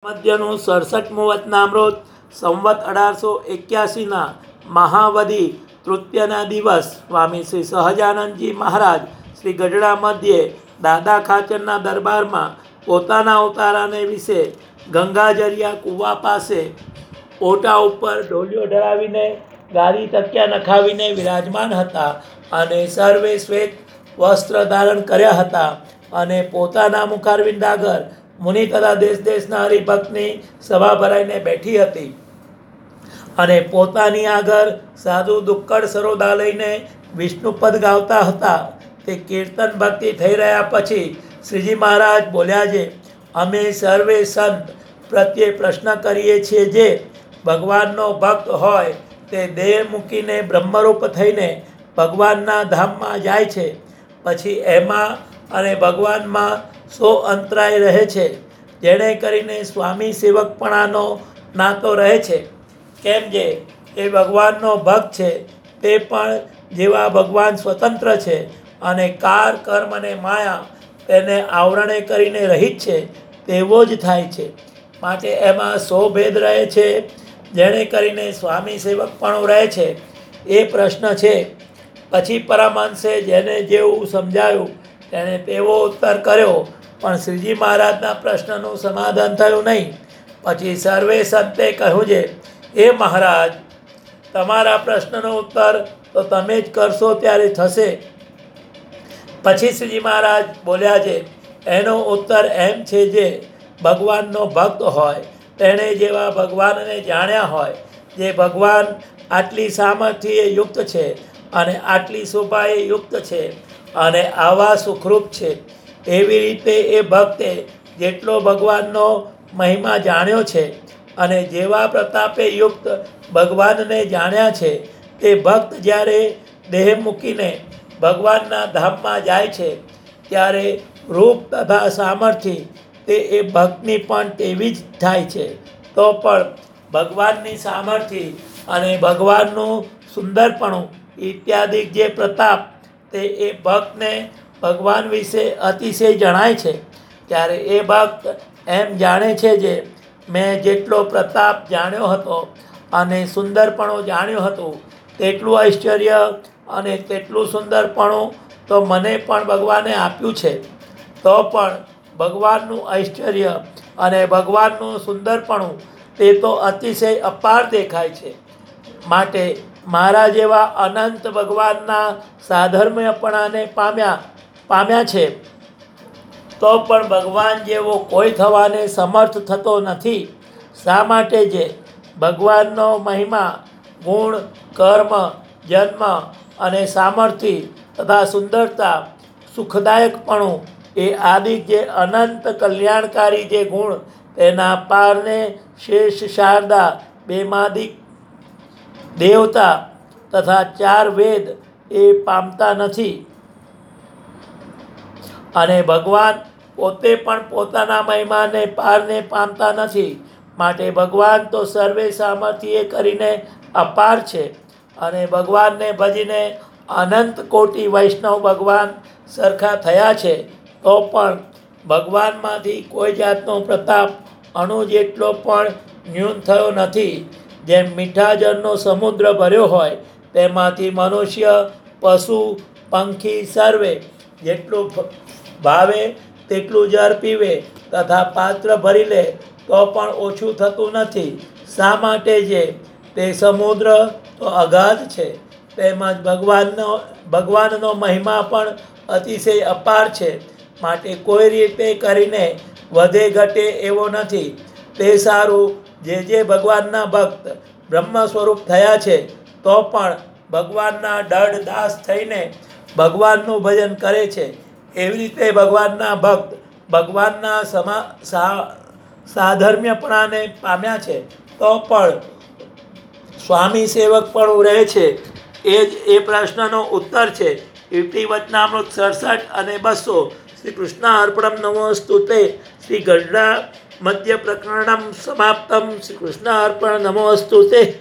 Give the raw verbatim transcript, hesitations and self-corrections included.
મધ્યનું સડસઠમું વચનામૃત સંવત અઢારસો એક્યાસીના મહાવદી તૃતીયના દિવસ સ્વામી શ્રી સહજાનંદજી મહારાજ શ્રી ગઢડા મધ્યે દાદા ખાચરના દરબારમાં પોતાના ઉતારાને વિશે ગંગાજરિયા કૂવા પાસે ઓટા ઉપર ડોલિયો ઢળાવીને ગાદી તકિયા નખાવીને વિરાજમાન હતા અને સર્વે શ્વેત વસ્ત્ર ધારણ કર્યા હતા અને પોતાના મુખારવિંદ આગળ મુનિ તથા દેશ દેશના હરિભક્તની સભા ભરાઈને બેઠી હતી અને પોતાની આગળ સાધુ દુક્કડ સરોદા લઈને વિષ્ણુપદ ગાવતા હતા. તે કીર્તન ભક્તિ થઈ રહ્યા પછી શ્રીજી મહારાજ બોલ્યા છે, અમે સર્વે સંત પ્રત્યે પ્રશ્ન કરીએ છીએ, જે ભગવાનનો ભક્ત હોય તે દેહ મૂકીને બ્રહ્મરૂપ થઈને ભગવાનના ધામમાં જાય છે, પછી એમાં અને ભગવાનમાં સો અંતરાય રહે છે, જેણે કરીને સ્વામી સેવકપણાનો નાતો રહે છે. કેમ જે એ ભગવાનનો ભક્ત છે તે પણ જેવા ભગવાન સ્વતંત્ર છે અને કાર કર્મ અને માયા તેને આવરણે કરીને રહિત છે તેવો જ થાય છે. માટે એમાં સો ભેદ રહે છે, જેણે કરીને સ્વામી સેવકપણું રહે છે. એ પ્રશ્ન છે. પછી પરમહંસે જેને જેવું સમજાયું તેણે તેવો ઉત્તર કર્યો, પણ શ્રીજી મહારાજના પ્રશ્નનું સમાધાન થયું નહીં. પછી સર્વે સંતે કહ્યું છે, એ મહારાજ, તમારા પ્રશ્નનો ઉત્તર તો તમે જ કરશો ત્યારે થશે. પછી શ્રીજી મહારાજ બોલ્યા છે, એનો ઉત્તર એમ છે, જે ભગવાનનો ભક્ત હોય તેણે જેવા ભગવાનને જાણ્યા હોય, જે ભગવાન આટલી સામર્થ્યે યુક્ત છે અને આટલી શોભાએ યુક્ત છે અને આવા સુખરૂપ છે, એવી રીતે એ ભક્તે જેટલો ભગવાનનો મહિમા જાણ્યો છે અને જેવા પ્રતાપે યુક્ત ભગવાનને જાણ્યા છે, તે ભક્ત જ્યારે દેહ મૂકીને ભગવાનના ધામમાં જાય છે ત્યારે રૂપ તથા સામર્થ્ય તે એ ભક્તની પણ તેવી જ થાય છે. તો પણ ભગવાનની સામર્થ્ય અને ભગવાનનું સુંદરપણું ઇત્યાદિ જે પ્રતાપ તે એ ભક્તને ભગવાન વિશે અતિશય જણાય છે. ત્યારે એ ભક્ત એમ જાણે છે, જે મેં જેટલો પ્રતાપ જાણ્યો હતો અને સુંદરપણું જાણ્યું હતું, તેટલું ઐશ્વર્ય અને તેટલું સુંદરપણું તો મને પણ ભગવાને આપ્યું છે. તો પણ ભગવાનનું ઐશ્વર્ય અને ભગવાનનું સુંદરપણું તે તો અતિશય અપાર દેખાય છે. માટે મારા જેવા અનંત ભગવાનના સાધર્મ્યપણાને પામ્યા પામ્યા છે, તો પણ ભગવાન જેવો કોઈ થવાને સમર્થ થતો નથી. શા માટે? જે ભગવાનનો મહિમા, ગુણ, કર્મ, જન્મ અને સામર્થ્ય તથા સુંદરતા, સુખદાયકપણું એ આદિ જે અનંત કલ્યાણકારી જે ગુણ, તેના પારને શેષ શારદા, બેમાદિક દેવતા તથા ચાર વેદ એ પામતા નથી. અને ભગવાન પોતે પણ પોતાના મહિમાને પારને પામતા નથી. માટે ભગવાન તો સર્વે સામર્થ્યે કરીને અપાર છે અને ભગવાનને ભજીને અનંત કોટી વૈષ્ણવ ભગવાન સરખા થયા છે. તો પણ ભગવાનમાંથી કોઈ જાતનો પ્રતાપ અણુ જેટલો પણ ન્યૂન થયો નથી. જેમ મીઠા જળનો સમુદ્ર ભર્યો હોય, તેમાંથી મનુષ્ય, પશુ, પંખી સર્વે જેટલું ભાવે તેટલું જળ પીવે તથા પાત્ર ભરી લે તો પણ ઓછું થતું નથી. શા માટે? જે તે સમુદ્ર તો અગાધ છે, તેમજ ભગવાનનો ભગવાનનો મહિમા પણ અતિશય અપાર છે. માટે કોઈ રીતે કરીને વધે ઘટે એવો નથી. તે સારું, જે જે ભગવાનના ભક્ત બ્રહ્મ સ્વરૂપ થયા છે, તો પણ ભગવાનના દઢ દાસ થઈને ભગવાનનું ભજન કરે છે, એવી રીતે ભગવાનના ભક્ત ભગવાનના સમા સા સાધર્મ્યપણાને પામ્યા છે, તો પણ સ્વામી સેવકપણું રહે છે. એ જ એ પ્રશ્નનો ઉત્તર છે. ઇતિ વચનામૃત સડસઠ અને બસો. શ્રી કૃષ્ણ અર્પણમ નમોસ્તુ તે. શ્રી ગઢડા મધ્ય પ્રકરણમ સમાપ્તમ. શ્રી કૃષ્ણ અર્પણ નમોસ્તુ તે.